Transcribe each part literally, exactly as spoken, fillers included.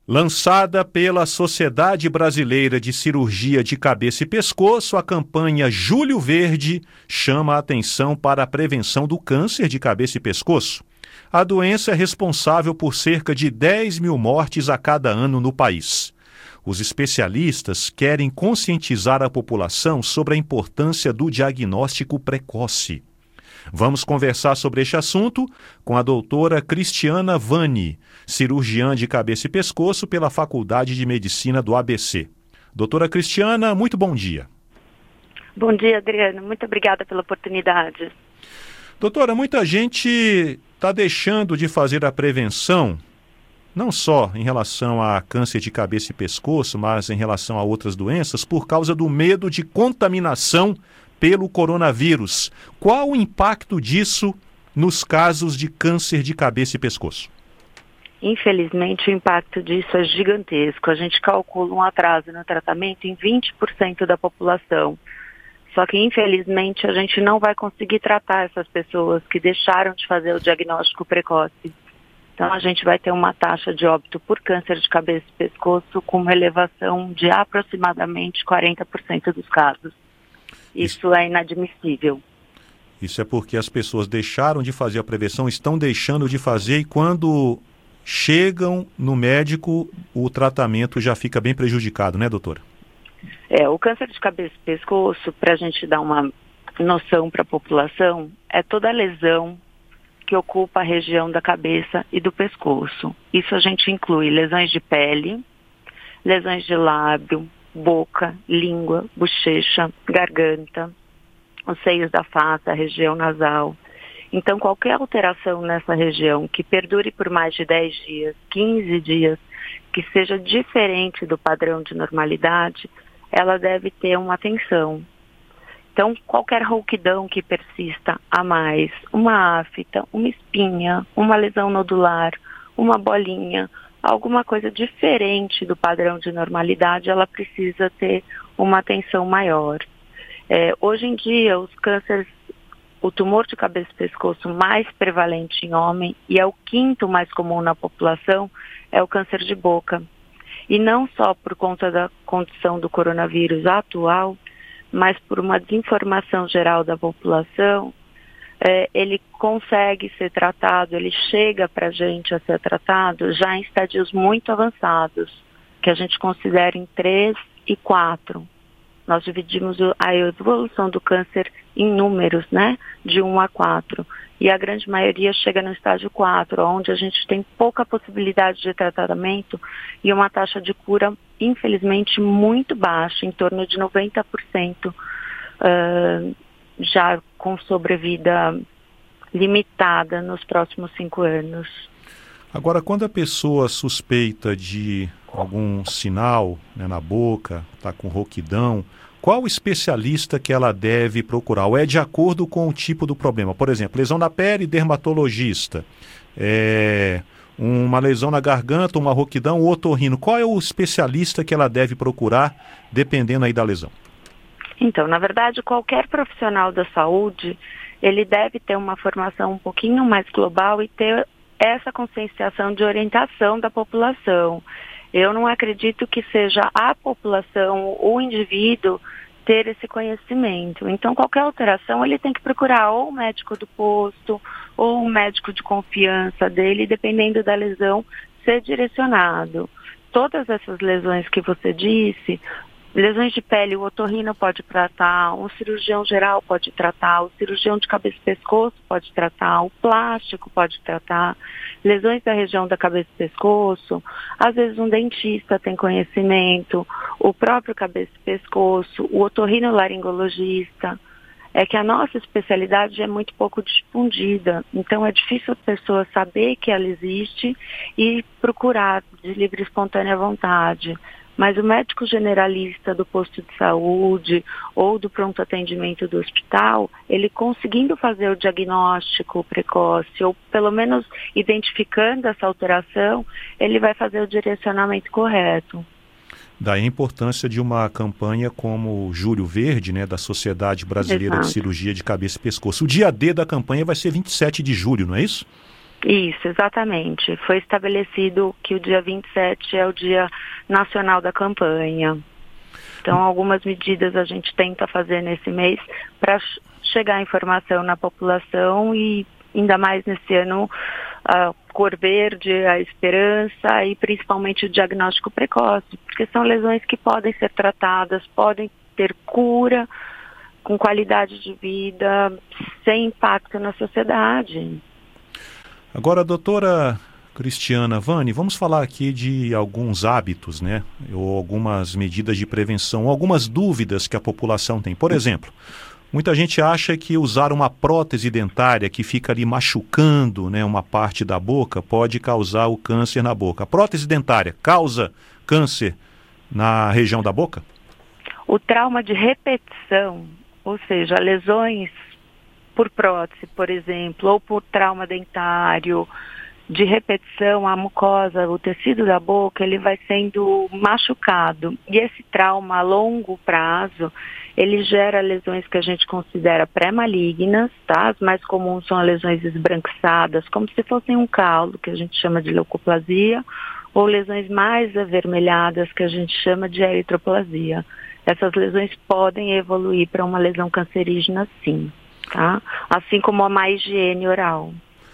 Lançada pela Sociedade Brasileira de Cirurgia de Cabeça e Pescoço, a campanha Julho Verde chama a atenção para a prevenção do câncer de cabeça e pescoço. A doença é responsável por cerca de dez mil mortes a cada ano no país. Os especialistas querem conscientizar a população sobre a importância do diagnóstico precoce. Vamos conversar sobre este assunto com a doutora Cristiana Vani, cirurgiã de cabeça e pescoço pela Faculdade de Medicina do A B C. Doutora Cristiana, muito bom dia. Bom dia, Adriano. Muito obrigada pela oportunidade. Doutora, muita gente está deixando de fazer a prevenção, não só em relação a câncer de cabeça e pescoço, mas em relação a outras doenças, por causa do medo de contaminação pelo coronavírus. Qual o impacto disso nos casos de câncer de cabeça e pescoço? Infelizmente, o impacto disso é gigantesco. A gente calcula um atraso no tratamento em vinte por cento da população. Só que, infelizmente, a gente não vai conseguir tratar essas pessoas que deixaram de fazer o diagnóstico precoce. Então, a gente vai ter uma taxa de óbito por câncer de cabeça e pescoço com uma elevação de aproximadamente quarenta por cento dos casos. Isso, Isso é inadmissível. Isso é porque as pessoas deixaram de fazer a prevenção, estão deixando de fazer, e quando chegam no médico, o tratamento já fica bem prejudicado, né, doutora? É, o câncer de cabeça e pescoço, para a gente dar uma noção para a população, é toda a lesão que ocupa a região da cabeça e do pescoço. Isso a gente inclui lesões de pele, lesões de lábio, boca, língua, bochecha, garganta, os seios da face, a região nasal. Então, qualquer alteração nessa região que perdure por mais de dez dias, quinze dias, que seja diferente do padrão de normalidade, ela deve ter uma atenção. Então, qualquer rouquidão que persista a mais, uma afta, uma espinha, uma lesão nodular, uma bolinha, alguma coisa diferente do padrão de normalidade, ela precisa ter uma atenção maior. É, hoje em dia, os cânceres, o tumor de cabeça e pescoço mais prevalente em homem, e é o quinto mais comum na população, é o câncer de boca. E não só por conta da condição do coronavírus atual, mas por uma desinformação geral da população, é, ele consegue ser tratado, ele chega para a gente a ser tratado já em estadios muito avançados, que a gente considera em três e quatro. Nós dividimos a evolução do câncer em números, né, de um a quatro. E a grande maioria chega no estágio quatro, onde a gente tem pouca possibilidade de tratamento e uma taxa de cura, infelizmente, muito baixa, em torno de noventa por cento, uh, já com sobrevida limitada nos próximos cinco anos. Agora, quando a pessoa suspeita de algum sinal, né, na boca, está com rouquidão, qual especialista que ela deve procurar? Ou é de acordo com o tipo do problema? Por exemplo, lesão na pele, dermatologista. É, uma lesão na garganta, uma rouquidão, otorrino. Qual é o especialista que ela deve procurar, dependendo aí da lesão? Então, na verdade, qualquer profissional da saúde, ele deve ter uma formação um pouquinho mais global e ter essa conscienciação de orientação da população. Eu não acredito que seja a população, o indivíduo, ter esse conhecimento. Então, qualquer alteração, ele tem que procurar ou o médico do posto, ou o médico de confiança dele, dependendo da lesão, ser direcionado. Todas essas lesões que você disse, lesões de pele, o otorrino pode tratar, um cirurgião geral pode tratar, o cirurgião de cabeça e pescoço pode tratar, o plástico pode tratar, lesões da região da cabeça e pescoço, às vezes um dentista tem conhecimento, o próprio cabeça e pescoço, o otorrinolaringologista. É que a nossa especialidade é muito pouco difundida, então é difícil a pessoa saber que ela existe e procurar de livre e espontânea vontade. Mas o médico generalista do posto de saúde ou do pronto atendimento do hospital, ele conseguindo fazer o diagnóstico precoce, ou pelo menos identificando essa alteração, ele vai fazer o direcionamento correto. Daí a importância de uma campanha como o Julho Verde, né, da Sociedade Brasileira Exato. de Cirurgia de Cabeça e Pescoço. O dia D da campanha vai ser vinte e sete de julho, não é isso? Isso, exatamente. Foi estabelecido que o dia vinte e sete é o Dia Nacional da Campanha. Então, algumas medidas a gente tenta fazer nesse mês para chegar a informação na população e, ainda mais nesse ano, a cor verde, a esperança e principalmente o diagnóstico precoce, porque são lesões que podem ser tratadas, podem ter cura, com qualidade de vida, sem impacto na sociedade. Agora, doutora Cristiana Vani, vamos falar aqui de alguns hábitos, né? Ou algumas medidas de prevenção, algumas dúvidas que a população tem. Por exemplo, muita gente acha que usar uma prótese dentária que fica ali machucando, né, uma parte da boca pode causar o câncer na boca. A prótese dentária causa câncer na região da boca? O trauma de repetição, ou seja, lesões por prótese, por exemplo, ou por trauma dentário, de repetição, a mucosa, o tecido da boca, ele vai sendo machucado. E esse trauma a longo prazo, ele gera lesões que a gente considera pré-malignas, tá? As mais comuns são as lesões esbranquiçadas, como se fossem um calo, que a gente chama de leucoplasia, ou lesões mais avermelhadas, que a gente chama de eritroplasia. Essas lesões podem evoluir para uma lesão cancerígena, sim, tá? Assim como a má higiene oral.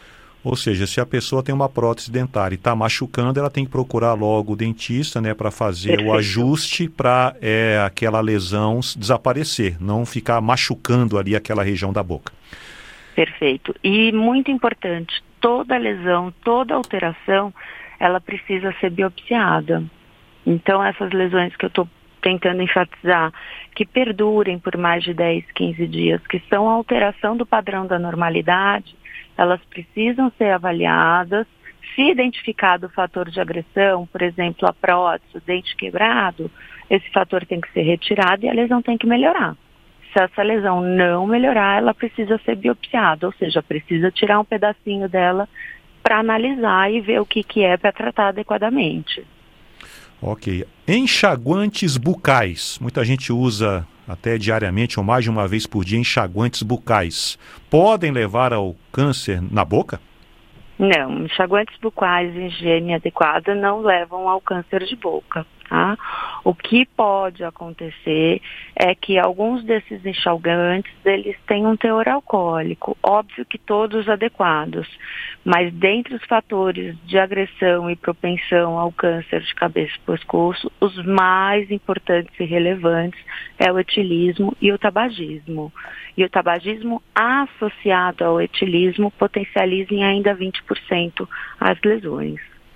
Ou seja, se a pessoa tem uma prótese dentária e está machucando, ela tem que procurar logo o dentista, né, para fazer Perfeito. o ajuste para é, aquela lesão desaparecer, não ficar machucando ali aquela região da boca. Perfeito. E muito importante, toda lesão, toda alteração, ela precisa ser biopsiada. Então, essas lesões que eu estou tentando enfatizar, que perdurem por mais de dez, quinze dias, que são a alteração do padrão da normalidade, elas precisam ser avaliadas. Se identificado o fator de agressão, por exemplo, a prótese, o dente quebrado, esse fator tem que ser retirado e a lesão tem que melhorar. Se essa lesão não melhorar, ela precisa ser biopsiada, ou seja, precisa tirar um pedacinho dela para analisar e ver o que, que é para tratar adequadamente. Ok. Enxaguantes bucais. Muita gente usa até diariamente ou mais de uma vez por dia enxaguantes bucais. Podem levar ao câncer na boca? Não, enxaguantes bucais em higiene adequada não levam ao câncer de boca, tá? O que pode acontecer é que alguns desses enxaguantes, eles têm um teor alcoólico, óbvio que todos adequados, mas dentre os fatores de agressão e propensão ao câncer de cabeça e pescoço, os mais importantes e relevantes é o etilismo e o tabagismo. E o tabagismo associado ao etilismo potencializa em ainda vinte por cento as lesões.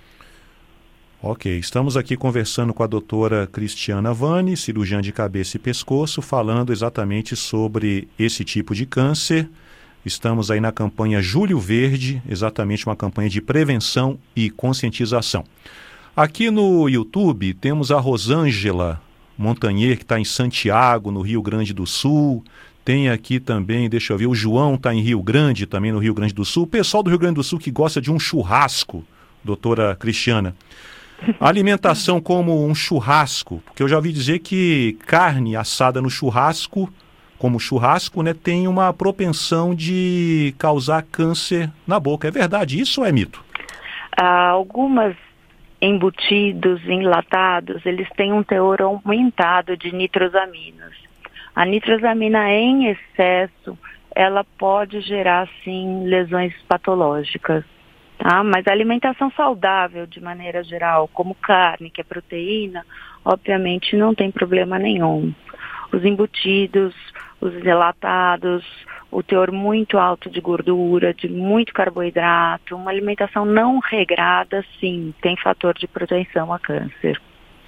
Ok, estamos aqui conversando com a doutora Cristiana Vani, cirurgiã de cabeça e pescoço, falando exatamente sobre esse tipo de câncer. Estamos aí na campanha Julho Verde, exatamente uma campanha de prevenção e conscientização. Aqui no YouTube temos a Rosângela Montanher, que está em Santiago, no Rio Grande do Sul. Tem aqui também, deixa eu ver, o João está em Rio Grande, também no Rio Grande do Sul. O pessoal do Rio Grande do Sul que gosta de um churrasco, doutora Cristiana. Alimentação como um churrasco, porque eu já ouvi dizer que carne assada no churrasco, como churrasco, né, tem uma propensão de causar câncer na boca. É verdade isso ou é mito? Ah, algumas embutidos, enlatados, eles têm um teor aumentado de nitrosaminas. A nitrosamina em excesso, ela pode gerar, sim, lesões patológicas, tá? Mas a alimentação saudável, de maneira geral, como carne, que é proteína, obviamente não tem problema nenhum. Os embutidos, os enlatados, o teor muito alto de gordura, de muito carboidrato, uma alimentação não regrada, sim, tem fator de propensão a câncer.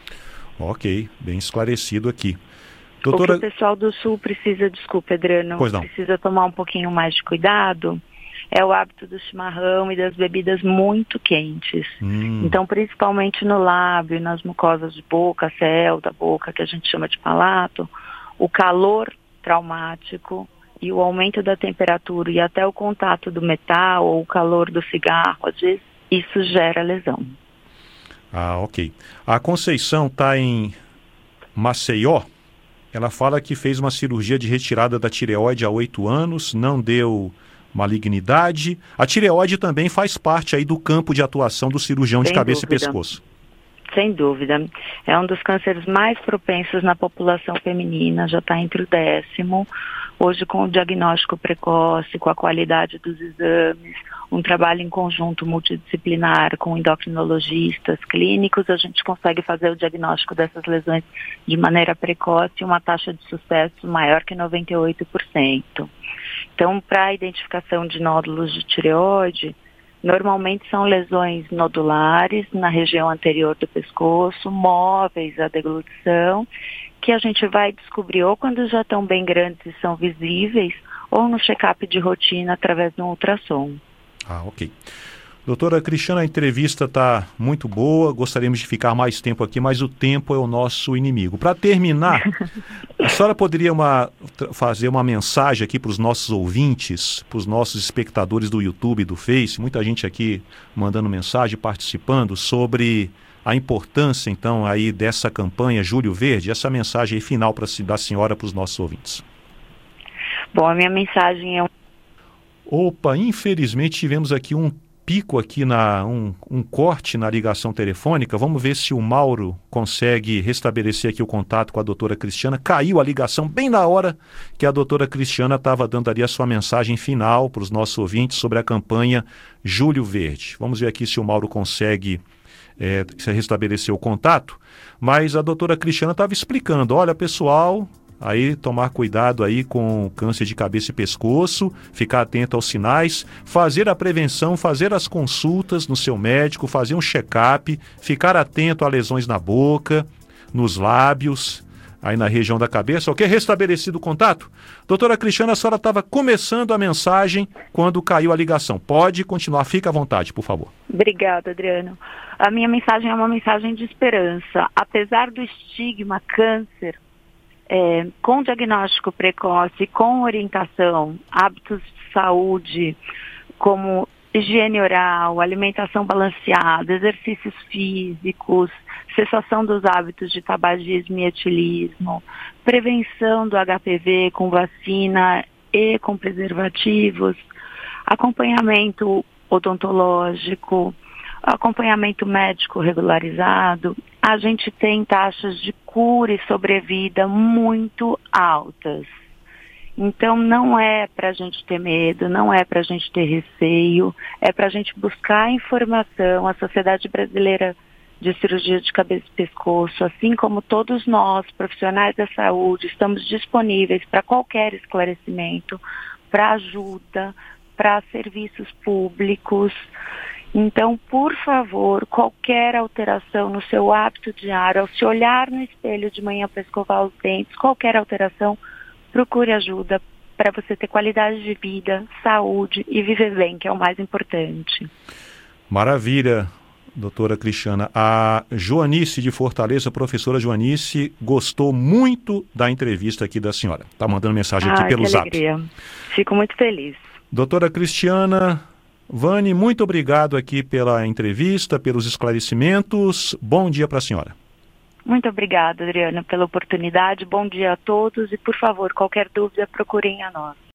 Ok, bem esclarecido aqui. Doutora... O que o pessoal do Sul precisa, desculpa, Adriano, precisa tomar um pouquinho mais de cuidado, é o hábito do chimarrão e das bebidas muito quentes. Hum. Então, principalmente no lábio, nas mucosas de boca, céu da boca, que a gente chama de palato, o calor traumático e o aumento da temperatura e até o contato do metal ou o calor do cigarro, às vezes, isso gera lesão. Ah, ok. A Conceição está em Maceió. Ela fala que fez uma cirurgia de retirada da tireoide há oito anos, não deu malignidade. A tireoide também faz parte aí do campo de atuação do cirurgião de Sem cabeça dúvida. e pescoço. Sem dúvida. É um dos cânceres mais propensos na população feminina, já está entre o décimo. Hoje, com o diagnóstico precoce, com a qualidade dos exames, um trabalho em conjunto multidisciplinar com endocrinologistas clínicos, a gente consegue fazer o diagnóstico dessas lesões de maneira precoce e uma taxa de sucesso maior que noventa e oito por cento. Então, para a identificação de nódulos de tireoide, normalmente são lesões nodulares na região anterior do pescoço, móveis à deglutição, que a gente vai descobrir ou quando já estão bem grandes e são visíveis, ou no check-up de rotina através de um ultrassom. Ah, ok. Doutora Cristiana, a entrevista está muito boa, gostaríamos de ficar mais tempo aqui, mas o tempo é o nosso inimigo. Para terminar, a senhora poderia uma, fazer uma mensagem aqui para os nossos ouvintes, para os nossos espectadores do YouTube e do Face, muita gente aqui mandando mensagem, participando, sobre a importância, então, aí dessa campanha Julho Verde, essa mensagem aí final pra, da senhora para os nossos ouvintes. Bom, a minha mensagem é... Opa, infelizmente tivemos aqui um pico aqui, na, um, um corte na ligação telefônica. Vamos ver se o Mauro consegue restabelecer aqui o contato com a doutora Cristiana. Caiu a ligação bem na hora que a doutora Cristiana estava dando ali a sua mensagem final para os nossos ouvintes sobre a campanha Julho Verde. Vamos ver aqui se o Mauro consegue é, restabelecer o contato. Mas a doutora Cristiana estava explicando, olha pessoal... Aí tomar cuidado aí com câncer de cabeça e pescoço, ficar atento aos sinais, fazer a prevenção, fazer as consultas no seu médico, fazer um check-up, ficar atento a lesões na boca, nos lábios, aí na região da cabeça. Ok? Restabelecido o contato? Doutora Cristiana, a senhora estava começando a mensagem quando caiu a ligação. Pode continuar, fica à vontade, por favor. Obrigada, Adriano. A minha mensagem é uma mensagem de esperança. Apesar do estigma câncer, É, com diagnóstico precoce, com orientação, hábitos de saúde, como higiene oral, alimentação balanceada, exercícios físicos, cessação dos hábitos de tabagismo e etilismo, prevenção do H P V com vacina e com preservativos, acompanhamento odontológico, acompanhamento médico regularizado, a gente tem taxas de cura e sobrevida muito altas. Então não é para a gente ter medo, não é para a gente ter receio, é para a gente buscar informação. A Sociedade Brasileira de Cirurgia de Cabeça e Pescoço, assim como todos nós, profissionais da saúde, estamos disponíveis para qualquer esclarecimento, para ajuda, para serviços públicos. Então, por favor, qualquer alteração no seu hábito diário, ao se olhar no espelho de manhã para escovar os dentes, qualquer alteração, procure ajuda para você ter qualidade de vida, saúde e viver bem, que é o mais importante. Maravilha, doutora Cristiana. A Joanice de Fortaleza, professora Joanice, gostou muito da entrevista aqui da senhora. Está mandando mensagem aqui Ai, pelo que Zap. Alegria. Fico muito feliz. Doutora Cristiana... Vani, muito obrigado aqui pela entrevista, pelos esclarecimentos. Bom dia para a senhora. Muito obrigada, Adriana, pela oportunidade. Bom dia a todos e, por favor, qualquer dúvida, procurem a nós.